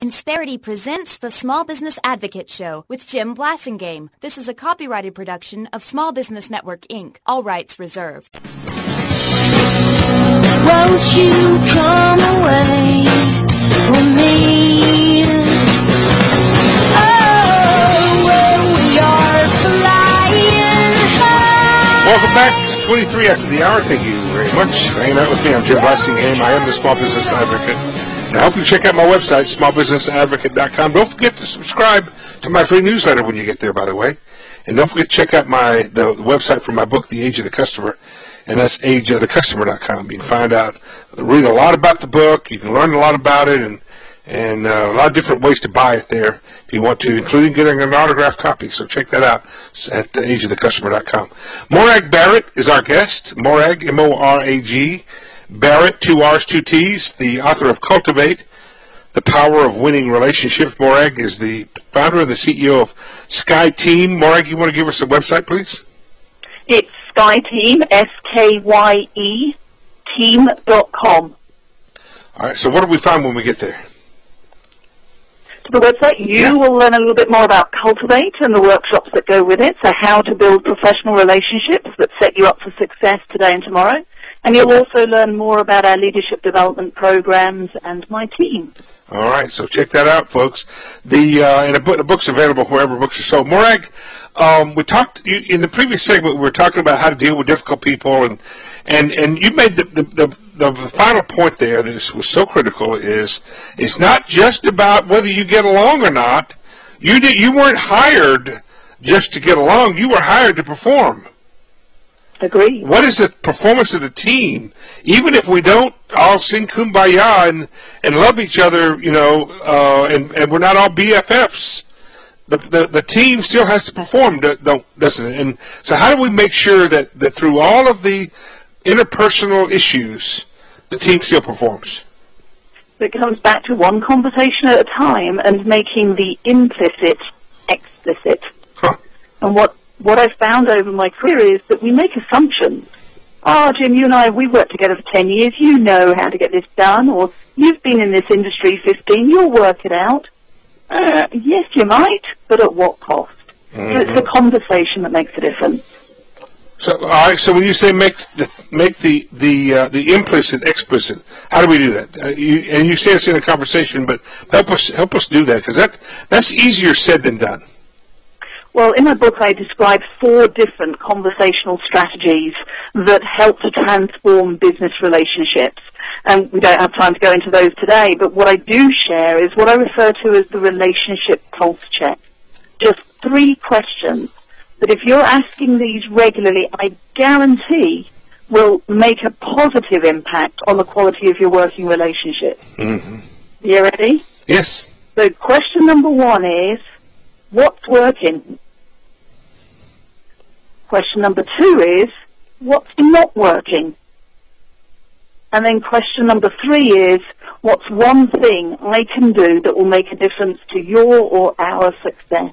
Insperity presents the Small Business Advocate Show with Jim Blasingame. This is a copyrighted production of Small Business Network, Inc. All rights reserved. Won't you come away with me? Oh, where we are flying high. Welcome back. It's 23 after the hour. Thank you very much for hanging out with me. I'm Jim Blasingame. I am the Small Business Advocate. And I hope you check out my website, smallbusinessadvocate.com. Don't forget to subscribe to my free newsletter when you get there, by the way. And don't forget to check out the website for my book, The Age of the Customer, and that's ageofthecustomer.com. You can read a lot about the book. You can learn a lot about it, and a lot of different ways to buy it there if you want to, including getting an autographed copy. So check that out at ageofthecustomer.com. Morag Barrett is our guest. Morag, M-O-R-A-G. Barrett, 2 R's, 2 T's, the author of Cultivate, The Power of Winning Relationships. Morag is the founder and the CEO of Sky Team. Morag, you want to give us a website, please? It's Sky Team, S-K-Y-E, team.com. All right, so what do we find when we get there? To the website, you will learn a little bit more about Cultivate and the workshops that go with it, so how to build professional relationships that set you up for success today and tomorrow. And you'll also learn more about our leadership development programs and my team. All right, so check that out, folks. The book's available wherever books are sold. Morag, we talked in the previous segment. We were talking about how to deal with difficult people, and you made the final point there that was so critical is it's not just about whether you get along or not. You weren't hired just to get along. You were hired to perform. Agreed. What is the performance of the team? Even if we don't all sing Kumbaya and love each other, and we're not all BFFs, the team still has to perform, doesn't it? And so how do we make sure that through all of the interpersonal issues, the team still performs? It comes back to one conversation at a time and making the implicit explicit. Huh. And what I've found over my career is that we make assumptions. Oh, Jim, you and I, we've worked together for 10 years. You know how to get this done. Or you've been in this industry 15. You'll work it out. Yes, you might, but at what cost? Mm-hmm. So it's the conversation that makes a difference. So, all right. So when you say make the implicit explicit, how do we do that? And you say it's in a conversation, but help us do that, because that's easier said than done. Well, in my book, I describe 4 different conversational strategies that help to transform business relationships. And we don't have time to go into those today, but what I do share is what I refer to as the relationship pulse check. Just 3 questions that if you're asking these regularly, I guarantee will make a positive impact on the quality of your working relationship. Mm-hmm. You ready? Yes. So question number 1 is, what's working? Question number 2 is, what's not working? And then question number 3 is, what's one thing I can do that will make a difference to your or our success?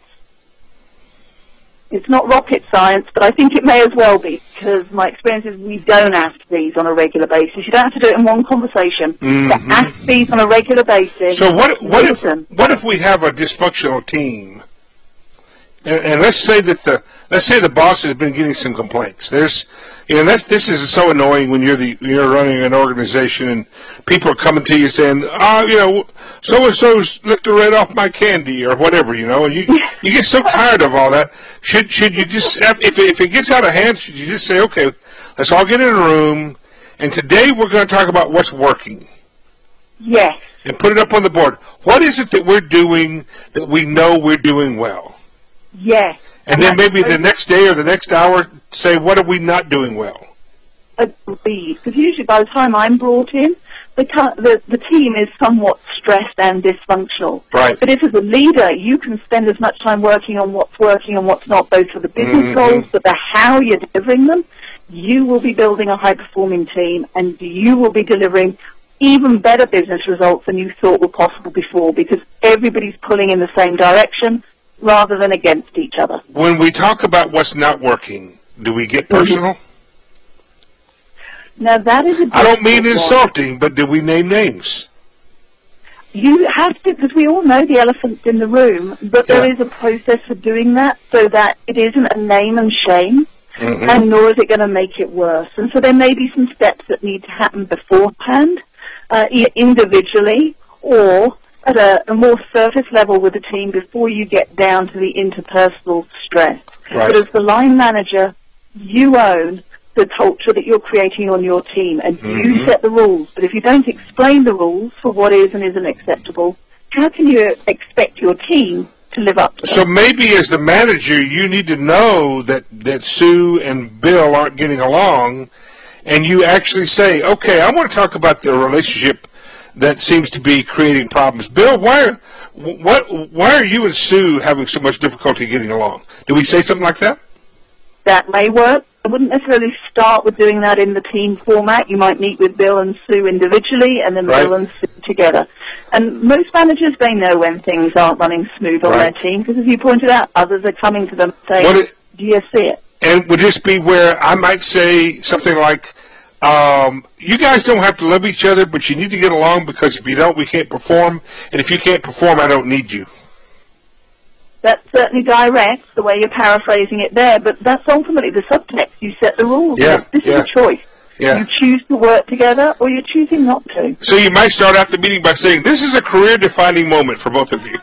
It's not rocket science, but I think it may as well be, because my experience is we don't ask these on a regular basis. You don't have to do it in one conversation. Mm-hmm. But ask these on a regular basis. So what if we have a dysfunctional team? And let's say the boss has been getting some complaints. This is so annoying when you're running an organization and people are coming to you saying, so and so's licked the red off my candy or whatever, and you get so tired of all that. Should you just if it gets out of hand, should you just say, okay, let's all get in a room and today we're going to talk about what's working? Yes. And put it up on the board. What is it that we're doing that we know we're doing well? Yes. And then maybe the next day or the next hour say, what are we not doing well? Agreed. Because usually by the time I'm brought in, the team is somewhat stressed and dysfunctional. Right. But if as a leader you can spend as much time working on what's working and what's not, both for the business goals, but the how you're delivering them, you will be building a high-performing team and you will be delivering even better business results than you thought were possible before, because everybody's pulling in the same direction rather than against each other. When we talk about what's not working, do we get personal? Now that is I don't mean insulting, but do we name names? You have to, because we all know the elephant's in the room, but there is a process for doing that so that it isn't a name and shame, and nor is it going to make it worse. And so there may be some steps that need to happen beforehand, either individually or at a more surface level with the team before you get down to the interpersonal stress. Right. But as the line manager, you own the culture that you're creating on your team, and you set the rules. But if you don't explain the rules for what is and isn't acceptable, how can you expect your team to live up to them? So maybe as the manager, you need to know that Sue and Bill aren't getting along, and you actually say, okay, I want to talk about the relationship that seems to be creating problems. Bill, why are you and Sue having so much difficulty getting along? Do we say something like that? That may work. I wouldn't necessarily start with doing that in the team format. You might meet with Bill and Sue individually and then Bill and Sue together. And most managers, they know when things aren't running smooth on their team because, as you pointed out, others are coming to them saying, do you see it? And would this be where I might say something like, you guys don't have to love each other, but you need to get along because if you don't, we can't perform. And if you can't perform, I don't need you. That's certainly direct, the way you're paraphrasing it there, but that's ultimately the subtext. You set the rules. This is a choice. You choose to work together or you're choosing not to. So you might start out the meeting by saying, this is a career-defining moment for both of you.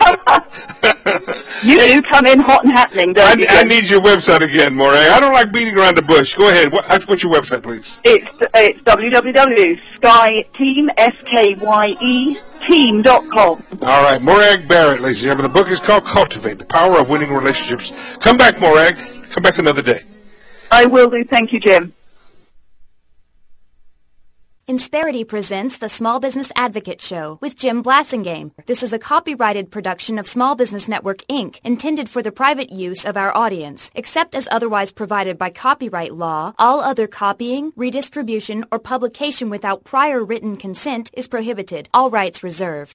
You do come in hot and happening, don't you? I need your website again, Morag. I don't like beating around the bush. Go ahead. What's your website, please? It's www.skyeteam, S-K-Y-E, team.com. All right. Morag Barrett, ladies and gentlemen. The book is called Cultivate, The Power of Winning Relationships. Come back, Morag. Come back another day. I will do. Thank you, Jim. Insperity presents the Small Business Advocate Show with Jim Blasingame. This is a copyrighted production of Small Business Network, Inc., intended for the private use of our audience. Except as otherwise provided by copyright law, all other copying, redistribution, or publication without prior written consent is prohibited. All rights reserved.